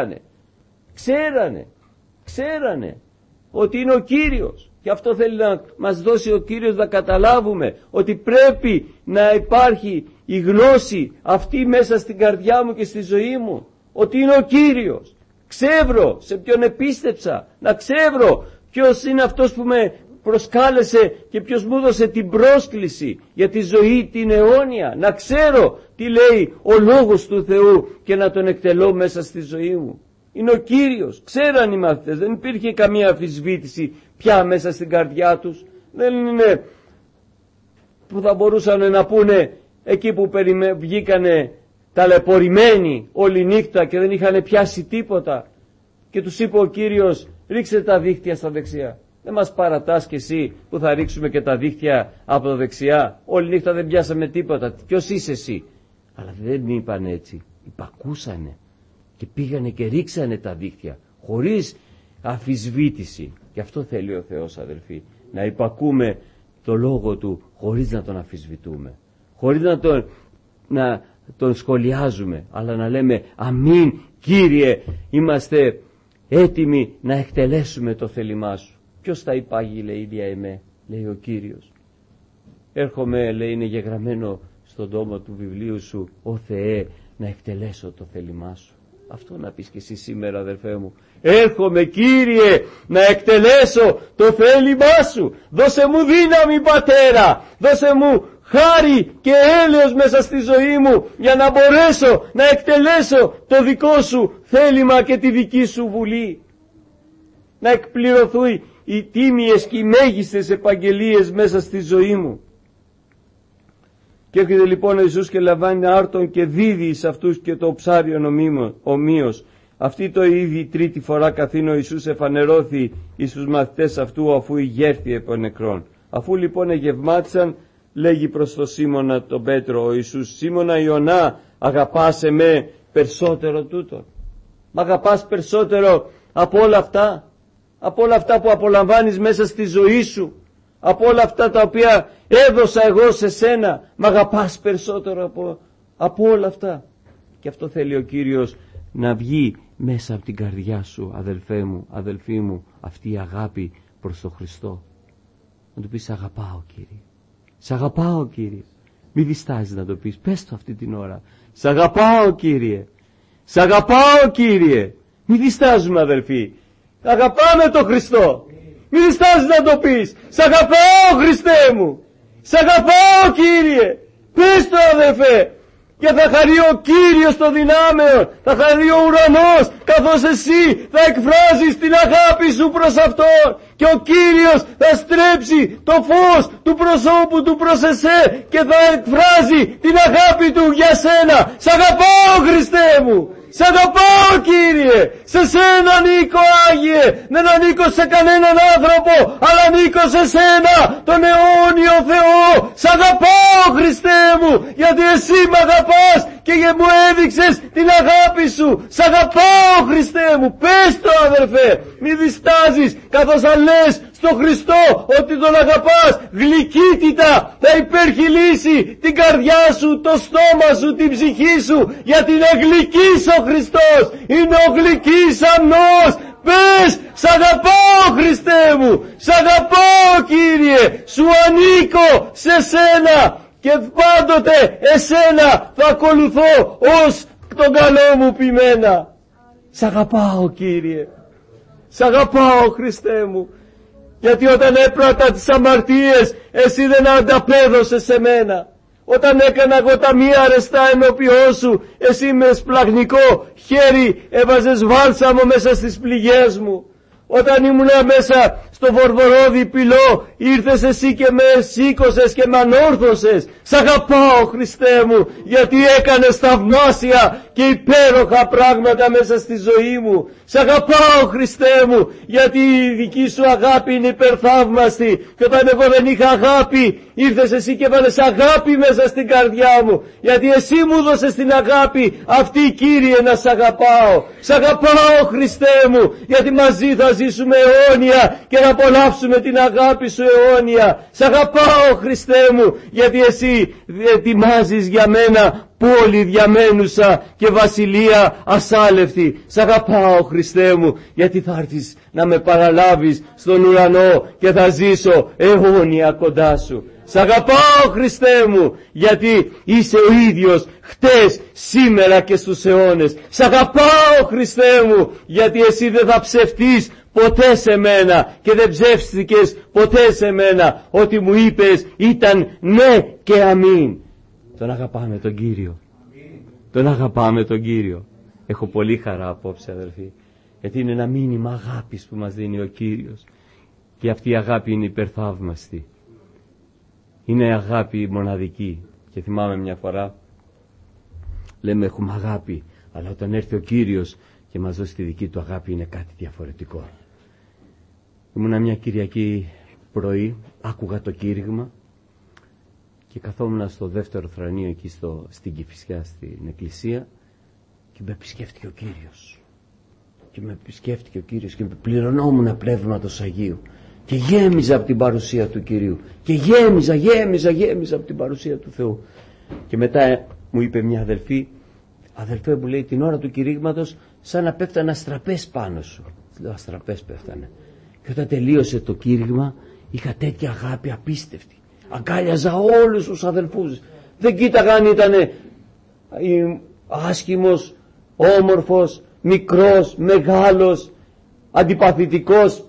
Speaker 1: Ξέρανε ότι είναι ο Κύριος. Και αυτό θέλει να μας δώσει ο Κύριος να καταλάβουμε, ότι πρέπει να υπάρχει η γνώση αυτή μέσα στην καρδιά μου και στη ζωή μου, ότι είναι ο Κύριος. Ξεύρω σε ποιον επίστεψα, να ξεύρω ποιος είναι αυτός που με προσκάλεσε και ποιος μου έδωσε την πρόσκληση για τη ζωή την αιώνια, να ξέρω τι λέει ο Λόγος του Θεού και να τον εκτελώ μέσα στη ζωή μου. Είναι ο Κύριος. Ξέραν οι μαθητές, δεν υπήρχε καμία αμφισβήτηση πια μέσα στην καρδιά τους. Δεν είναι που θα μπορούσαν να πούνε εκεί που βγήκανε ταλαιπωρημένοι όλη νύχτα και δεν είχαν πιάσει τίποτα και τους είπε ο Κύριος, ρίξτε τα δίχτυα στα δεξιά. Δεν μας παρατάς και εσύ που θα ρίξουμε και τα δίχτυα από τα δεξιά. Όλη νύχτα δεν πιάσαμε τίποτα. Ποιος είσαι εσύ? Αλλά δεν είπαν έτσι. Υπακούσανε και πήγανε και ρίξανε τα δίχτυα χωρίς αμφισβήτηση. Και αυτό θέλει ο Θεός, αδελφοί, να υπακούμε το Λόγο Του χωρίς να τον αμφισβητούμε, χωρίς να τον σχολιάζουμε, αλλά να λέμε αμήν Κύριε, είμαστε έτοιμοι να εκτελέσουμε το θέλημά Σου. Ποιος θα υπάγει, λέει, ίδια εμέ, λέει ο Κύριος. Έρχομαι, λέει, είναι γεγραμμένο στον τόμο του βιβλίου Σου, ο Θεέ, να εκτελέσω το θέλημά Σου. Αυτό να πεις και εσύ σήμερα, αδερφέ μου. Έρχομαι, Κύριε, να εκτελέσω το θέλημά Σου. Δώσε μου δύναμη, Πατέρα. Δώσε μου χάρη και έλεος μέσα στη ζωή μου για να μπορέσω να εκτελέσω το δικό Σου θέλημα και τη δική Σου βουλή. Να εκπληρωθούν οι τίμιες και οι μέγιστες επαγγελίες μέσα στη ζωή μου. Και έρχεται λοιπόν ο Ιησούς και λαμβάνει άρτον και δίδει σε αυτούς και το ψάριον ομοίως. Αυτή το ήδη τρίτη φορά καθήν ο Ιησούς εφανερώθη εις τους μαθητές αυτού αφού ηγέρθη από νεκρών. Αφού λοιπόν εγευμάτισαν, λέγει προς το Σίμωνα τον Πέτρο ο Ιησούς, Σίμωνα Ιωνά, αγαπάς εμέ περισσότερο τούτο? Μ' αγαπάς περισσότερο από όλα αυτά? Από όλα αυτά που απολαμβάνεις μέσα στη ζωή σου? Από όλα αυτά τα οποία έδωσα εγώ σε σένα? Μ' αγαπάς περισσότερο από όλα αυτά? Και αυτό θέλει ο Κύριος, να βγει μέσα από την καρδιά σου, αδελφέ μου, αδελφή μου, αυτή η αγάπη προς τον Χριστό. Να του πεις, σ' αγαπάω Κύριε. Σ' αγαπάω Κύριε. Μη διστάζεις να το πεις, πες το αυτή την ώρα. Σ' αγαπάω Κύριε. Σ' αγαπάω Κύριε. Μη διστάζουμε, αδελφοί. Αγαπάμε τον Χριστό. Μη διστάζεις να το πεις. Σ' αγαπάω Χριστέ μου. Σ' αγαπάω Κύριε. Πες το, αδελφέ. Και θα χαρεί ο Κύριος των δυνάμεων, θα χαρεί ο ουρανός, καθώς εσύ θα εκφράζεις την αγάπη σου προς Αυτόν. Και ο Κύριος θα στρέψει το φως του προσώπου του προς εσέ και θα εκφράζει την αγάπη του για σένα. Σ' αγαπάω Χριστέ μου. Σ' αγαπάω Κύριε. Σε σένα ανήκω, Άγιε. Δεν ανήκω σε κανέναν άνθρωπο, αλλά ανήκω σε σένα, τον αιώνιο Θεό. Σ' αγαπάω Χριστέ μου, γιατί εσύ με αγαπάς και μου έδειξες την αγάπη σου. Σ' αγαπάω Χριστέ μου. Πες το, αδερφέ. Μη διστάζεις, καθώς θα λες στον Χριστό ότι τον αγαπάς, γλυκύτητα θα υπερχειλήσει την καρδιά σου, το στόμα σου, την ψυχή σου, γιατί είναι γλυκής ο Χριστός, είναι ο γλυκής αμνός. Πες, σ' αγαπάω Χριστέ μου, σ' αγαπάω Κύριε, σου ανήκω σε σένα και πάντοτε εσένα θα ακολουθώ ως τον καλό μου ποιμένα. Σ' αγαπάω Κύριε, σ' αγαπάω Χριστέ μου, γιατί όταν έπρατα τις αμαρτίες εσύ δεν ανταπέδωσες σε μένα. Όταν έκανα εγώ τα μία αρεστά ενώπιόν σου, εσύ με σπλαγνικό χέρι έβαζες βάλσαμο μέσα στις πληγές μου. Όταν ήμουνα μέσα στο βορβορόδι πυλό, ήρθες εσύ και με σήκωσες και με ανόρθωσες. Σ' αγαπάω Χριστέ μου, γιατί έκανες θαυμάσια και υπέροχα πράγματα μέσα στη ζωή μου. Σ' αγαπάω Χριστέ μου, γιατί η δική σου αγάπη είναι υπερθαύμαστη. Και όταν εγώ δεν είχα αγάπη, ήρθες εσύ και έβαλες αγάπη μέσα στην καρδιά μου. Γιατί εσύ μου δώσες την αγάπη αυτή, Κύριε, να σ' αγαπάω. Σ' αγαπάω Χριστέ μου, γιατί μαζί θα ζήσουμε αιώνια και να απολαύσουμε την αγάπη σου αιώνια. Σ' αγαπάω Χριστέ μου, γιατί εσύ ετοιμάζεις για μένα πόλη διαμένουσα και βασιλεία ασάλευτη. Σ' αγαπάω Χριστέ μου, γιατί θα έρθεις να με παραλάβεις στον ουρανό και θα ζήσω αιώνια κοντά σου. Σ' αγαπάω Χριστέ μου, γιατί είσαι ο ίδιος χτες, σήμερα και στους αιώνες. Σ' αγαπάω Χριστέ μου, γιατί εσύ δεν θα ψευτείς ποτέ σε μένα και δεν ψεύστηκες ποτέ σε μένα. Ό,τι μου είπες ήταν ναι και αμήν. Τον αγαπάμε τον Κύριο. Τον αγαπάμε τον Κύριο. Έχω πολύ χαρά απόψε, αδελφοί, γιατί είναι ένα μήνυμα αγάπης που μας δίνει ο Κύριος, και αυτή η αγάπη είναι υπερθαύμαστη. Είναι αγάπη μοναδική. Και θυμάμαι μια φορά, λέμε έχουμε αγάπη, αλλά όταν έρθει ο Κύριος και μας δώσει τη δική του αγάπη είναι κάτι διαφορετικό. Ήμουνα μια Κυριακή πρωί, άκουγα το κήρυγμα και καθόμουν στο δεύτερο θρανείο εκεί στην Κηφισιά, στην εκκλησία, και με επισκέφτηκε ο Κύριος. Και με πληρωνόμουν πνεύματος Αγίου. Και γέμιζα από την παρουσία του Κυρίου. Και γέμιζα από την παρουσία του Θεού. Και μετά μου είπε μια αδελφέ μου λέει, την ώρα του κηρύγματος σαν να πέφτανε αστραπές πάνω σου. Λέω, αστραπές πέφτανε. Και όταν τελείωσε το κήρυγμα είχα τέτοια αγάπη απίστευτη. Αγκάλιαζα όλους τους αδελφούς. Δεν κοίταγα αν ήταν άσχημος, όμορφος, μικρός, μεγάλος, αντιπαθητικός,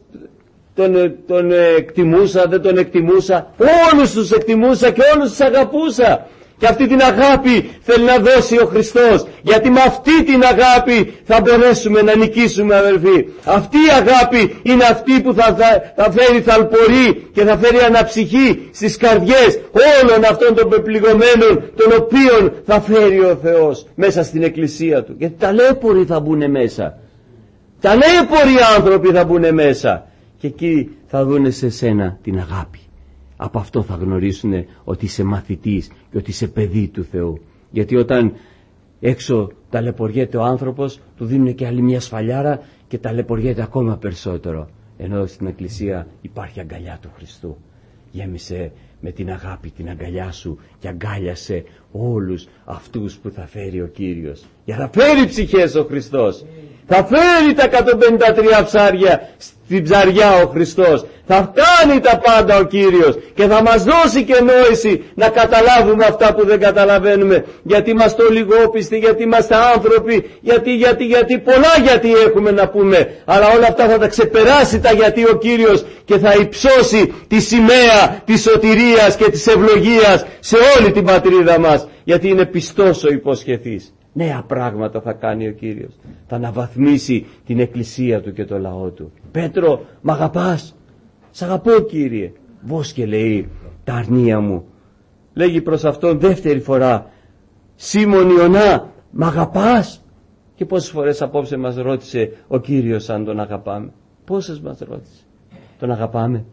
Speaker 1: τον εκτιμούσα, δεν τον εκτιμούσα, όλους τους εκτιμούσα και όλους τους αγαπούσα. Και αυτή την αγάπη θέλει να δώσει ο Χριστός, γιατί με αυτή την αγάπη θα μπορέσουμε να νικήσουμε, αδελφοί. Αυτή η αγάπη είναι αυτή που θα φέρει θαλπορή και θα φέρει αναψυχή στις καρδιές όλων αυτών των πεπληγωμένων, των οποίων θα φέρει ο Θεός μέσα στην εκκλησία του. Γιατί ταλέποροι θα μπουν μέσα, ταλέποροι άνθρωποι θα μπουν μέσα, και εκεί θα δουν σε σένα την αγάπη. Από αυτό θα γνωρίσουν ότι είσαι μαθητής και ότι είσαι παιδί του Θεού. Γιατί όταν έξω ταλαιπωριέται ο άνθρωπος, του δίνουν και άλλη μια σφαλιάρα και ταλαιπωριέται ακόμα περισσότερο. Ενώ στην εκκλησία υπάρχει αγκαλιά του Χριστού. Γέμισε με την αγάπη την αγκαλιά σου και αγκάλιασε όλους αυτούς που θα φέρει ο Κύριος. Για να φέρει ψυχές ο Χριστός. Θα φέρει τα 153 ψάρια στην ψαριά ο Χριστός. Θα κάνει τα πάντα ο Κύριος και θα μας δώσει και νόηση να καταλάβουμε αυτά που δεν καταλαβαίνουμε. Γιατί είμαστε ολιγόπιστοι, γιατί είμαστε άνθρωποι, γιατί πολλά γιατί έχουμε να πούμε. Αλλά όλα αυτά θα τα ξεπεράσει τα γιατί ο Κύριος και θα υψώσει τη σημαία της σωτηρίας και της ευλογίας σε όλη την πατρίδα μας. Γιατί είναι πιστός ο υποσχεθής. Νέα πράγματα θα κάνει ο Κύριος. Θα αναβαθμίσει την εκκλησία του και το λαό του. Πέτρο, μ' αγαπάς? Σ' αγαπώ, Κύριε. Βόσκε, λέει, τα αρνία μου. Λέγει προς αυτόν δεύτερη φορά, Σίμων Ιωνά, μ' αγαπάς? Και πόσες φορές απόψε μας ρώτησε ο Κύριος αν τον αγαπάμε? Πόσες μας ρώτησε? Τον αγαπάμε?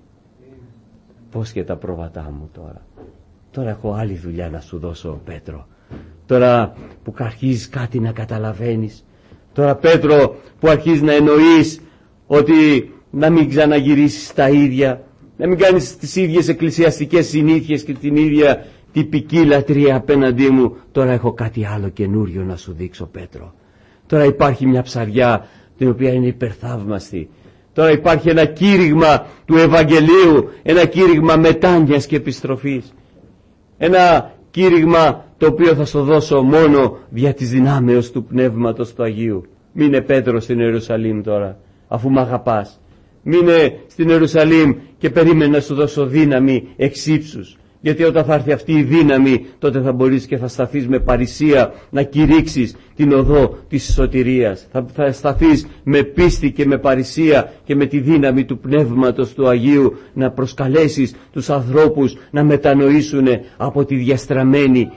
Speaker 1: Πώς και τα πρόβατά μου τώρα. Τώρα έχω άλλη δουλειά να σου δώσω, Πέτρο. Τώρα που αρχίζεις κάτι να καταλαβαίνεις. Τώρα, Πέτρο, που αρχίζεις να εννοείς ότι να μην ξαναγυρίσεις τα ίδια, να μην κάνεις τις ίδιες εκκλησιαστικές συνήθειες και την ίδια τυπική λατρεία απέναντί μου. Τώρα έχω κάτι άλλο καινούριο να σου δείξω, Πέτρο. Τώρα υπάρχει μια ψαριά την οποία είναι υπερθαύμαστη. Τώρα υπάρχει ένα κήρυγμα του Ευαγγελίου, ένα κήρυγμα μετάνοιας και επιστροφής. Ένα κήρυγμα το οποίο θα σου δώσω μόνο δια της δυνάμεως του Πνεύματος του Αγίου. Μείνε, Πέτρο, στην Ιερουσαλήμ τώρα, αφού μ' αγαπάς. Μείνε στην Ιερουσαλήμ και περίμενε να σου δώσω δύναμη εξ ύψους. Γιατί όταν θα έρθει αυτή η δύναμη, τότε θα μπορείς και θα σταθείς με παρησία να κηρύξεις την οδό της σωτηρίας. Θα σταθείς με πίστη και με παρησία και με τη δύναμη του Πνεύματος του Αγίου να προσκαλέσεις τους ανθρώπους να μετανοήσουν από τη διαστραμμένη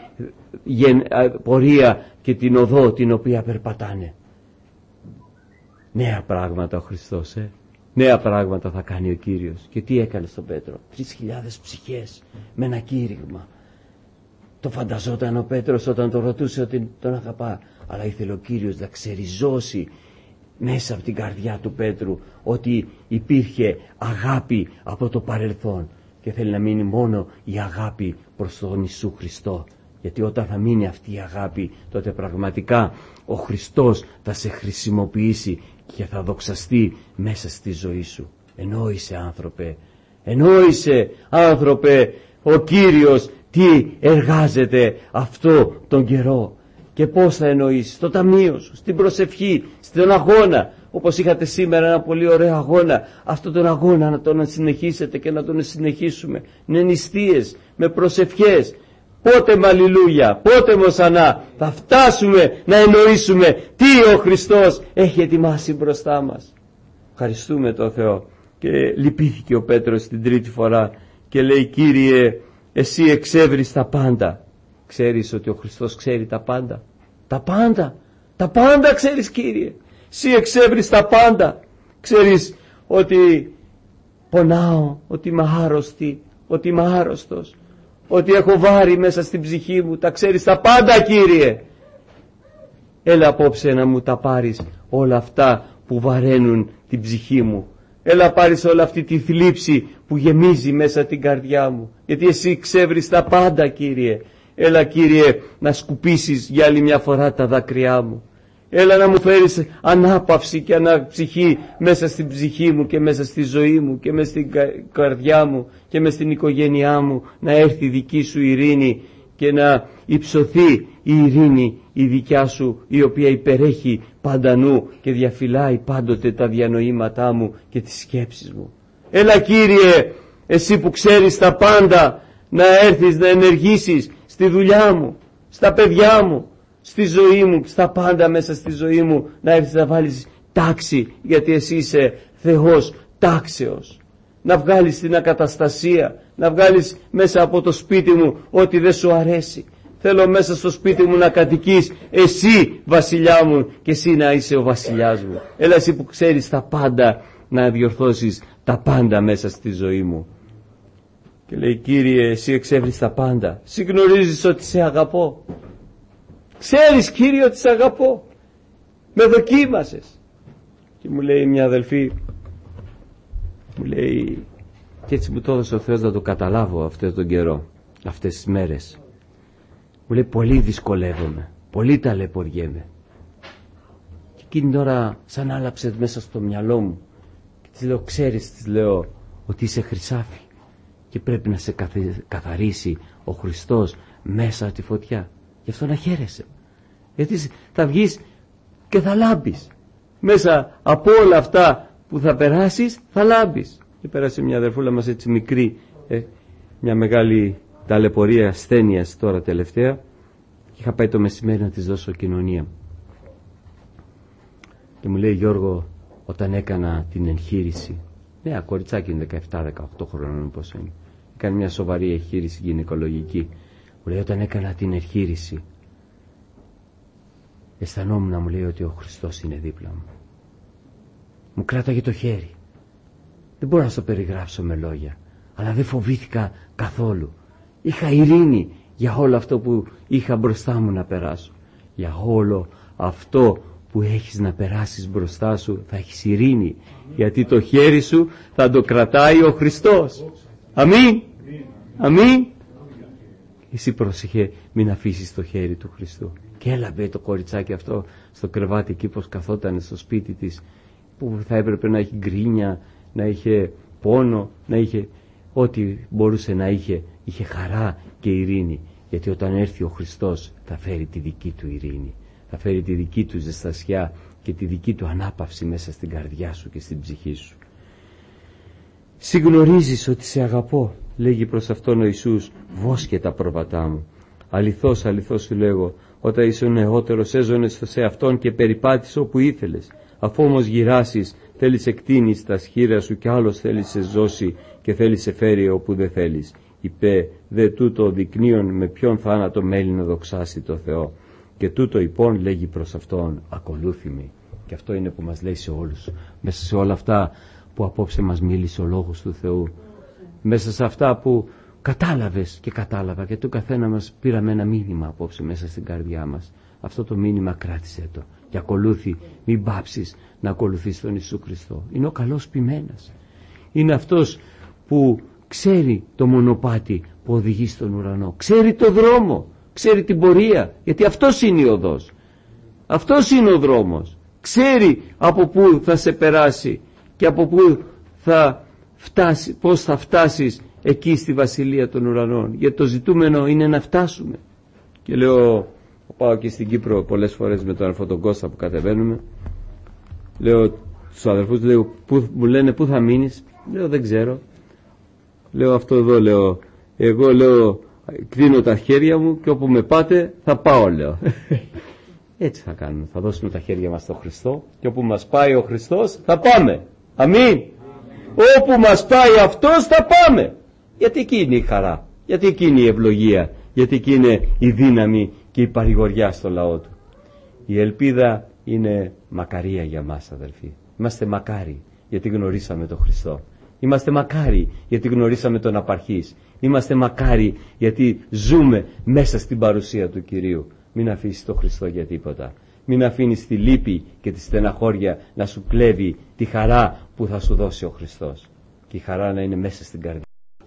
Speaker 1: πορεία και την οδό την οποία περπατάνε. Νέα πράγματα ο Χριστός, Νέα πράγματα θα κάνει ο Κύριος. Και τι έκανε στον Πέτρο? 3.000 ψυχές με ένα κήρυγμα. Το φανταζόταν ο Πέτρος όταν τον ρωτούσε ότι τον αγαπά. Αλλά ήθελε ο Κύριος να ξεριζώσει μέσα από την καρδιά του Πέτρου ότι υπήρχε αγάπη από το παρελθόν. Και θέλει να μείνει μόνο η αγάπη προς τον Ιησού Χριστό. Γιατί όταν θα μείνει αυτή η αγάπη, τότε πραγματικά ο Χριστός θα σε χρησιμοποιήσει και θα δοξαστεί μέσα στη ζωή σου. Εννοείσαι άνθρωπε, ο Κύριος τι εργάζεται αυτό τον καιρό. Και πώς θα εννοήσεις? Στο ταμείο σου, στην προσευχή, στον αγώνα. όπως είχατε σήμερα ένα πολύ ωραίο αγώνα, αυτόν τον αγώνα να τον συνεχίσετε και να τον συνεχίσουμε με νηστείες, με προσευχές. Πότε με αλληλούια, πότε με οσανά θα φτάσουμε να εννοήσουμε τι ο Χριστός έχει ετοιμάσει μπροστά μας. Ευχαριστούμε τον Θεό. Και λυπήθηκε ο Πέτρος την τρίτη φορά και λέει, Κύριε, εσύ εξεύρεις τα πάντα. Ξέρεις ότι ο Χριστός ξέρει τα πάντα? Τα πάντα ξέρεις, Κύριε. Εσύ εξεύρεις τα πάντα. Ξέρεις ότι πονάω, ότι είμαι άρρωστη, ότι είμαι άρρωστος, ότι έχω βάρη μέσα στην ψυχή μου. Τα ξέρεις τα πάντα, Κύριε. Έλα απόψε να μου τα πάρεις όλα αυτά που βαραίνουν την ψυχή μου. Έλα πάρεις όλη αυτή τη θλίψη που γεμίζει μέσα την καρδιά μου. Γιατί εσύ ξεύρεις τα πάντα, Κύριε. Έλα, Κύριε, να σκουπίσεις για άλλη μια φορά τα δάκρυά μου. Έλα να μου φέρεις ανάπαυση και αναψυχή μέσα στην ψυχή μου και μέσα στη ζωή μου και μέσα στην καρδιά μου και μέσα στην οικογένειά μου, να έρθει η δική σου ειρήνη και να υψωθεί η ειρήνη η δικιά σου, η οποία υπερέχει παντανού και διαφυλάει πάντοτε τα διανοήματά μου και τις σκέψεις μου. Έλα, Κύριε, εσύ που ξέρεις τα πάντα, να έρθεις να ενεργήσεις στη δουλειά μου, στα παιδιά μου, στη ζωή μου, στα πάντα μέσα στη ζωή μου, να έρθεις να βάλεις τάξη, γιατί εσύ είσαι Θεός τάξεως. Να βγάλεις την ακαταστασία, να βγάλεις μέσα από το σπίτι μου ό,τι δεν σου αρέσει. Θέλω μέσα στο σπίτι μου να κατοικείς εσύ, βασιλιά μου, και εσύ να είσαι ο βασιλιάς μου. Έλα, εσύ που ξέρεις τα πάντα, να διορθώσεις τα πάντα μέσα στη ζωή μου. Και λέει, Κύριε, εσύ εξεύρεις τα πάντα. Συγνωρίζεις ότι σε αγαπώ. Ξέρεις, Κύριε, ότι σε αγαπώ. Με δοκίμασες. Και μου λέει μια αδελφή, μου λέει, και έτσι μου το έδωσε ο Θεός να το καταλάβω αυτόν τον καιρό, αυτές τις μέρες. Μου λέει, πολύ δυσκολεύομαι, πολύ ταλαιπωριέμαι. Και εκείνη την ώρα σαν άλλαψε μέσα στο μυαλό μου. Και της λέω, ξέρεις, της λέω, ότι είσαι χρυσάφι και πρέπει να σε καθαρίσει ο Χριστός μέσα από τη φωτιά. Γι' αυτό να χαίρεσαι. Γιατί θα βγεις και θα λάμπεις. Μέσα από όλα αυτά που θα περάσεις θα λάμπεις. Και πέρασε μια αδερφούλα μας έτσι μικρή, μια μεγάλη ταλαιπωρία ασθένειας τώρα τελευταία, και είχα πάει το μεσημέρι να της δώσω κοινωνία. Και μου λέει, Γιώργο, όταν έκανα την εγχείρηση, νέα κοριτσάκι είναι 17-18 χρονών πόσο είναι, έκανε μια σοβαρή εγχείρηση γυναικολογική. Μου λέει, όταν έκανα την εγχείρηση αισθανόμουν, μου λέει, ότι ο Χριστός είναι δίπλα μου. Μου κράταγε το χέρι. Δεν μπορώ να στο περιγράψω με λόγια, αλλά δεν φοβήθηκα καθόλου. Είχα ειρήνη για όλο αυτό που είχα μπροστά μου να περάσω. Για όλο αυτό που έχεις να περάσεις μπροστά σου θα έχεις ειρήνη, γιατί το χέρι σου θα το κρατάει ο Χριστός. Αμήν. Αμήν. Εσύ πρόσεχε, μην αφήσεις το χέρι του Χριστού. Και έλαβε το κοριτσάκι αυτό στο κρεβάτι εκεί πως καθόταν στο σπίτι της, που θα έπρεπε να έχει γκρίνια, να είχε πόνο, να είχε ό,τι μπορούσε να είχε. Είχε χαρά και ειρήνη, γιατί όταν έρθει ο Χριστός θα φέρει τη δική του ειρήνη, θα φέρει τη δική του ζεστασιά και τη δική του ανάπαυση μέσα στην καρδιά σου και στην ψυχή σου. Συγνωρίζεις ότι σε αγαπώ, λέγει προς αυτόν ο Ιησούς, βόσκε τα πρόβατά μου. Αληθώς, αληθώς σου λέγω, όταν είσαι νεότερος έζωνες σε αυτόν και περιπάτης όπου ήθελες. Αφού όμως γυράσεις, θέλεις εκτείνεις τα σχήρα σου και άλλος θέλεις σε ζώσει και θέλεις σε φέρει όπου δεν θέλεις. Είπε δε τούτο δεικνύον με ποιον θάνατο μέλει να δοξάσει το Θεό. Και τούτο υπόν λέγει προς αυτόν, ακολούθημη. Και αυτό είναι που μας λέει σε όλους, μέσα σε όλα αυτά που απόψε μας μίλησε ο Λόγος του Θεού, μέσα σε αυτά που κατάλαβες και κατάλαβα, και το καθένα μας πήραμε ένα μήνυμα απόψε μέσα στην καρδιά μας. Αυτό το μήνυμα κράτησε το και ακολούθη, μην πάψεις να ακολουθείς τον Ιησού Χριστό. Είναι ο καλός ποιμένας, είναι αυτός που ξέρει το μονοπάτι που οδηγεί στον ουρανό, ξέρει το δρόμο, ξέρει την πορεία, γιατί αυτός είναι η οδός, αυτός είναι ο δρόμος, ξέρει από πού θα σε περάσει και από πού θα φτάσει, πώς θα φτάσεις εκεί στη Βασιλεία των Ουρανών. Γιατί το ζητούμενο είναι να φτάσουμε. Και λέω, πάω και στην Κύπρο πολλές φορές με τον αδελφό τον Κώστα που κατεβαίνουμε, Λέω στους αδερφούς, λέω, μου λένε πού θα μείνεις. Λέω δεν ξέρω. Λέω αυτό εδώ, λέω, εγώ λέω κλείνω τα χέρια μου και όπου με πάτε θα πάω, λέω. Έτσι θα κάνουμε, θα δώσουμε τα χέρια μας στον Χριστό και όπου μας πάει ο Χριστός θα πάμε. Αμήν. Όπου μας πάει αυτός θα πάμε. Γιατί εκεί είναι η χαρά, γιατί εκεί είναι η ευλογία, γιατί εκεί είναι η δύναμη και η παρηγοριά στο λαό του. Η ελπίδα είναι μακαρία για μας, αδελφοί. Είμαστε μακάρι γιατί γνωρίσαμε τον Χριστό. Είμαστε μακάρι γιατί γνωρίσαμε τον Απαρχής. Είμαστε μακάρι γιατί ζούμε μέσα στην παρουσία του Κυρίου. Μην αφήσεις τον Χριστό για τίποτα. Μην αφήνεις τη λύπη και τη στεναχώρια να σου κλέβει τη χαρά που θα σου δώσει ο Χριστός. Και η χαρά να είναι μέσα στην καρδιά.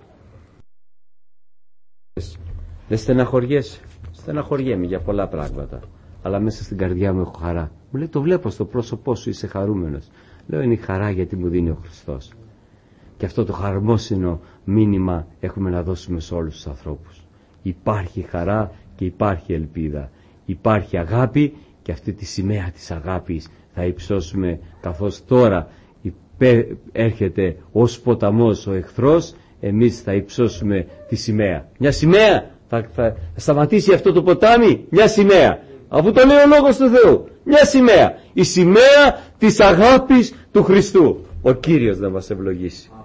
Speaker 1: Δεν στεναχωριέσαι. Στεναχωριέμαι για πολλά πράγματα. Αλλά μέσα στην καρδιά μου έχω χαρά. Μου λέει, το βλέπω στο πρόσωπό σου, είσαι χαρούμενος. Λέω, είναι η χαρά γιατί μου δίνει ο Χριστός. Και αυτό το χαρμόσυνο μήνυμα έχουμε να δώσουμε σε όλους τους ανθρώπους. Υπάρχει χαρά και υπάρχει ελπίδα. Υπάρχει αγάπη και αυτή τη σημαία της αγάπης θα υψώσουμε, καθώς τώρα έρχεται ως ποταμός ο εχθρός, εμείς θα υψώσουμε τη σημαία. Μια σημαία, θα σταματήσει αυτό το ποτάμι, μια σημαία. Αφού το λέει ο Λόγος του Θεού, μια σημαία. Η σημαία της αγάπης του Χριστού. Ο Κύριος να μας ευλογήσει.